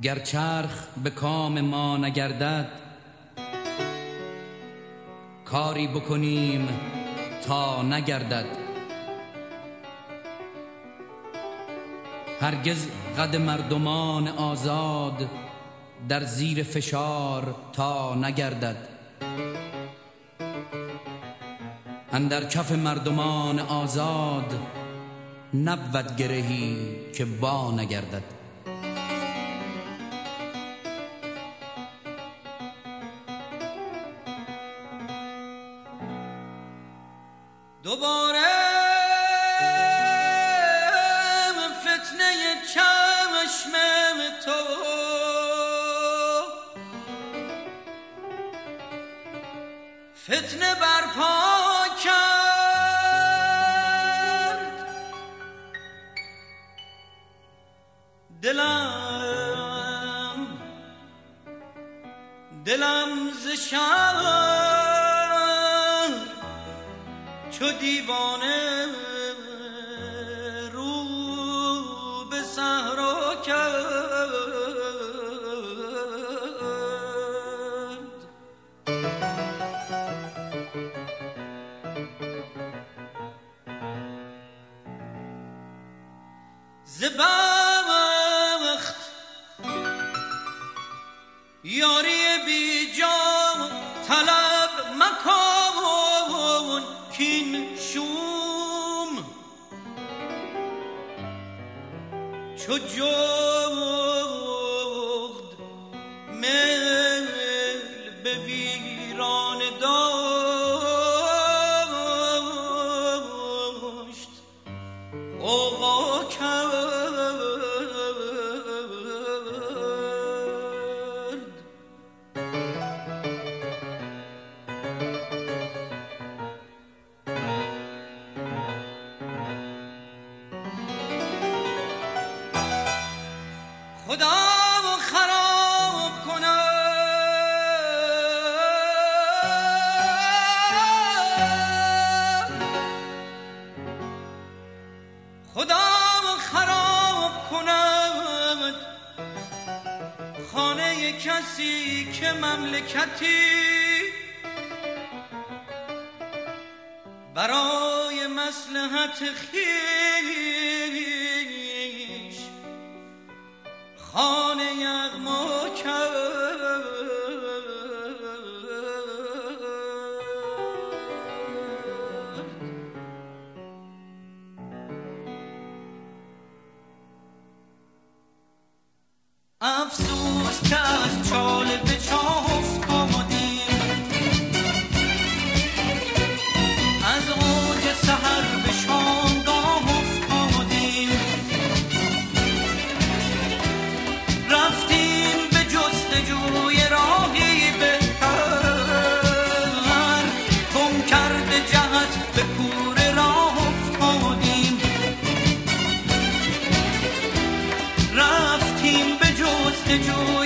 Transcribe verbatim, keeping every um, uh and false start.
گر چرخ به کام ما نگردد، کاری بکنیم تا نگردد. هرگز قد مردمان آزاد در زیر فشار تا نگردد. اندر کف مردمان آزاد نبود گرهی که وا نگردد. دوباره فتنه چشم تو فتنه برپا کرد. دلم دلم ز شهر چو دیوانه رو به صحرا کرد. ز بخت یاری بی جا طلب مکن، کین شوم چو جغد میل به ویران داشت غوغا کرد. خدا و خراب کنم، خدا و خراب کنم خانه کسی که مملکتی برای مصلحت خویش خانه یغما کرد. افسوس که از چاله به چاه افتادیم، از اوج سحر به شامگاه افتادیم. رفتیم به جستجوی راهی بهتر، گم کرده جهت به کوره راه افتادیم. رفتیم به جستجوی